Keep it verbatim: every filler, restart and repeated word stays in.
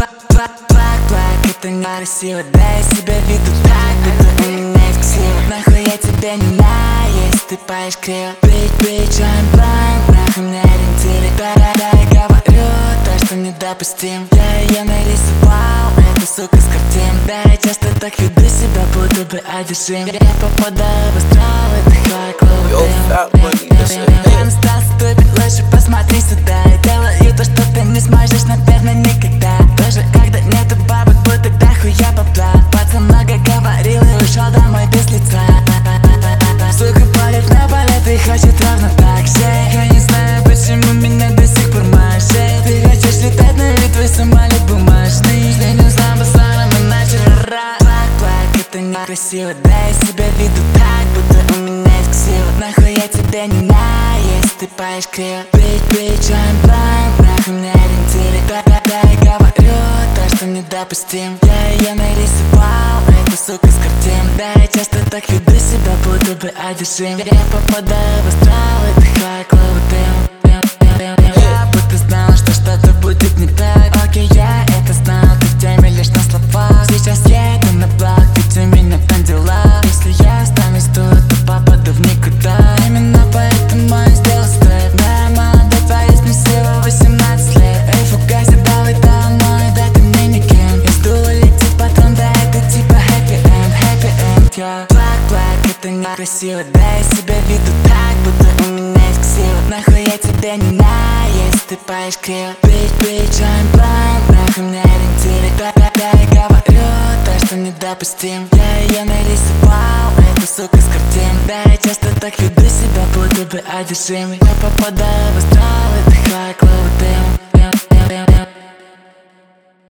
Плак-плак, это некрасиво, да я себя веду так, будто у меня эксклюзив. Нахуй я тебя не знаю, если ты поешь криво. Бич, бич, I'm blind, нахуй мне ориентиры. Да-да-да, я говорю то, что недопустим. Я ее нарисовал, эта сука с картин. Да, я часто так веду себя, будто бы одержим. Я попадаю в астрал, отдыхаю клоун. Я стал ступить, лучше посмотри сюда. Я делаю то, что ты не сможешь, наверное, никогда. Тоже когда нету бабок, будто до хуя бабла. Пацан много говорил и ушел домой без лица. Сука палит на палет и хочет ровно так же. Я не знаю, почему меня до сих пор машет. Ты хочешь летать, но ведь твой самолет бумажный. Сменил сам старым и начали рад. Плак-плак, это некрасиво, да я себя веду так, будто у меня эксклюзив. Нахуй я тебя не знаю, если ты поешь криво. Бич, бич, I'm blind, нахуй мне ориентиры. Да-да-да, я говорю то, что недопустим. Я ее нарисовал, эта сука с картин. Да, я часто так веду себя, будто бы одержим. Я попадаю в астрал, отдыхаю клоун. Я будто знал, что что-то будет не так. Окей, я это знал, ты в теме лишь на словах. Сейчас еду на блок, ведь у меня там дела. Если я останусь тут, то попаду в никуда. Именно поэтому я сделал степ. Да, молодой парень, мне всего восемнадцать лет. Эй, фугаси, давай домой, да ты мне никем. Из дула летит потом, да это типа happy end, happy end, yeah. Плак-плак, это некрасиво, да я себя веду так, будто у меня эксклюзив. Нахуй я тебя не знаю, если ты поешь криво. Бич, бич, I'm blind, нахуй мне ориентиры. Да-да-да, я говорю то, что недопустим. Я ее нарисовал, эта сука с картин. Да, я часто так веду себя, будто бы одержим. Я попадаю в астрал, отдыхаю клоун.